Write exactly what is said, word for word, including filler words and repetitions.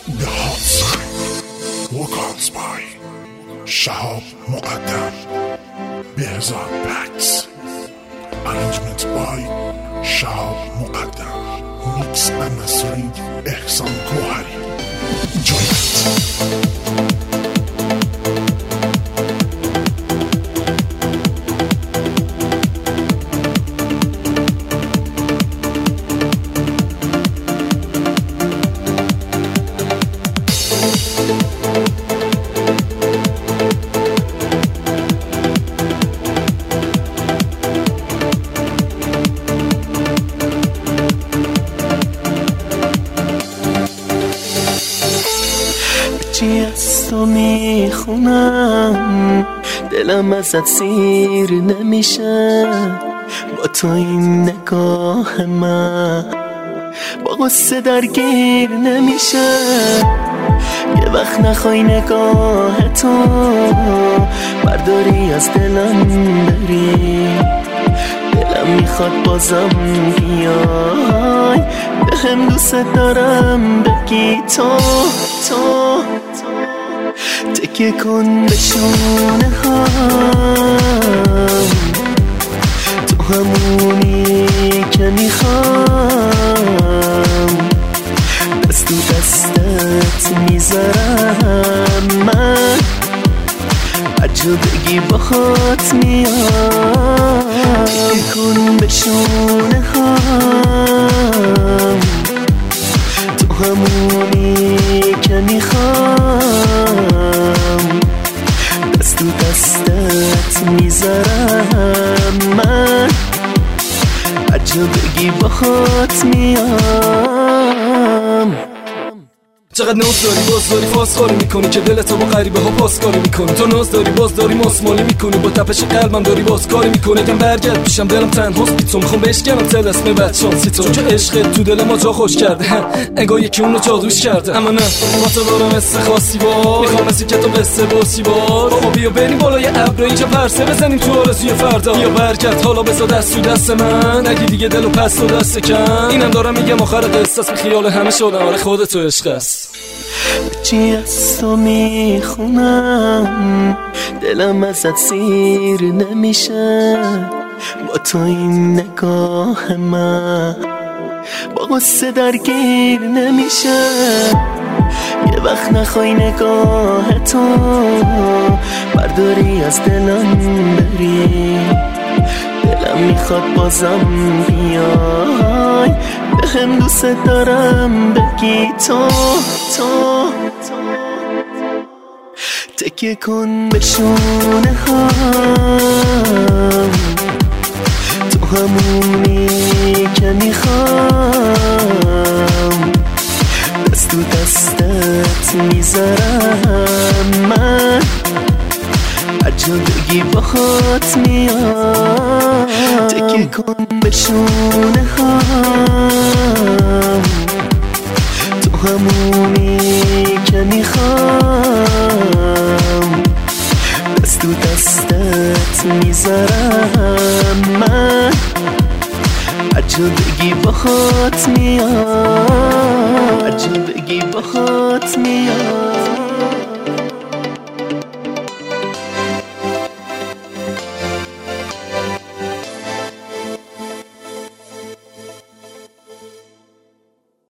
The Hot Sign Vocals by Shahab Muqaddam Behzad Pax. Arrangement by Shahab Muqaddam. Mix and mastering Ehsan Kohari. Enjoy it. چی از تو میخونم دلم ازت سیر نمیشه، با تو این نگاه من با غصه درگیر نمیشه. یه وقت نخوای نگاه تو برداری از دلم بری، دلم میخواد بازم بیای بهم دوست دارم بگی تو تو تکیه کن به شونه هم، تو همونی که میخوام، دست تو دستت میذارم من، هرجا بگی باهات میام. تکیه کن به شونه هم، تو همونی که میخوام، دست تو دستت میذارم من، هرجا بگی باهات میام. چقدر ناز داری باز داری فاسخاری میکنی که دلتو با غریبه ها پاسکاری میکنی. تو ناز داری باز داری ماسمالی میکنی، با تپش قلبم داری باز کاری میکنی. کم برگرد پیشم دلم تنهاست بی تو، میخوام بشکنم تلسم بد شانسی تو، چون که عشقت تو دل ما جا خوش کرده، انگار یکی اونو جادوش کرده. اما نه با تو دارم حس خاصی با، میخوام مثل که تو قصه باسی با. بابا بیا بریم بالای ابر اینجا پرسه بزنیم تو آرزوی فردا. بیا برگرد حالا بذار دست تو دست من، نگی دیگه دلو پس تو دست کم. اینم دارم میگم آخر قصه است، خیال همه شدم آره خودت تو عشق است. چی از تو میخونم دلم ازت سیر نمیشه، با تو این نگاه من با غصه درگیر نمیشه. یه وقت نخوای نگاه تو برداری از دلم بری، دلم میخواد بازم بیای بهم دوست دارم بگی تو تو تکیه کن به شونه هم، تو همونی که میخوام، دست تو دستت میذارم من، هرجا بگی باهات میام. تکیه کن به شونه هم، تو همونی که میخوام، دست تو دستت میذارم من، هرجا بگی باهات میام، هرجا بگی باهات میام.